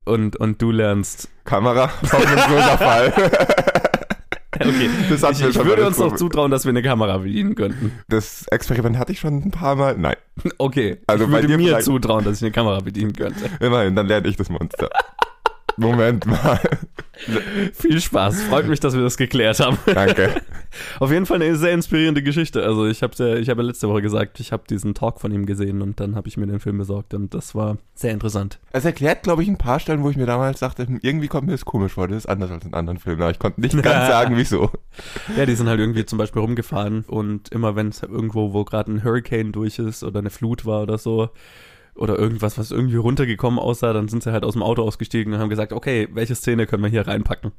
und du lernst... Kamera, hoffnungsloser Fall. Okay, Das ich würde uns noch zutrauen, dass wir eine Kamera bedienen könnten. Das Experiment hatte ich schon ein paar Mal. Nein. Okay, Also ich bei würde dir mir vielleicht- zutrauen, dass ich eine Kamera bedienen könnte. Immerhin, dann lerne ich das Monster. Moment mal. Viel Spaß, freut mich, dass wir das geklärt haben. Danke. Auf jeden Fall eine sehr inspirierende Geschichte. Also ich habe ja letzte Woche gesagt, ich habe diesen Talk von ihm gesehen und dann habe ich mir den Film besorgt und das war sehr interessant. Es erklärt, glaube ich, ein paar Stellen, wo ich mir damals dachte, irgendwie kommt mir das komisch vor, das ist anders als in anderen Filmen, aber ich konnte nicht ganz sagen, wieso. Ja, die sind halt irgendwie zum Beispiel rumgefahren und immer wenn es irgendwo, wo gerade ein Hurricane durch ist oder eine Flut war oder so, oder irgendwas, was irgendwie runtergekommen aussah, dann sind sie halt aus dem Auto ausgestiegen und haben gesagt, okay, welche Szene können wir hier reinpacken?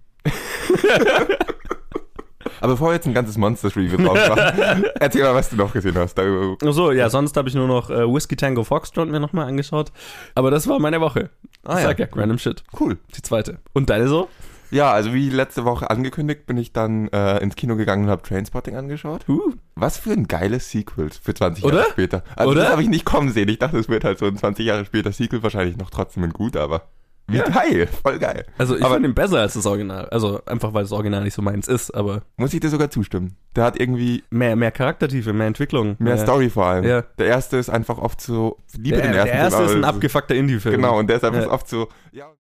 Aber bevor wir jetzt ein ganzes Monsters-Review drauf machen, erzähl mal, was du noch gesehen hast. Achso, ja, sonst habe ich nur noch Whiskey Tango Foxtrot mir nochmal angeschaut. Aber das war meine Woche. Ich sag ja, random shit. Cool. Die zweite. Und deine so? Ja, also wie letzte Woche angekündigt, bin ich dann ins Kino gegangen und habe Trainspotting angeschaut. Was für ein geiles Sequel für 20 Jahre Oder? später. Also Oder? das habe ich nicht kommen sehen. Ich dachte, es wird halt so ein 20 Jahre später Sequel, wahrscheinlich noch trotzdem ein gut, aber wie geil, voll geil. Also ich Aber- finde ihn besser als das Original. Also einfach, weil das Original nicht so meins ist, aber Muss ich dir sogar zustimmen. Der hat irgendwie mehr Charaktertiefe, mehr Entwicklung. mehr Story vor allem. Ja. Der erste ist einfach oft so, ich liebe Der den ersten erste Film, ist aber ein es abgefuckter Indie-Film. Genau, und der ist einfach Ja. oft so, ja,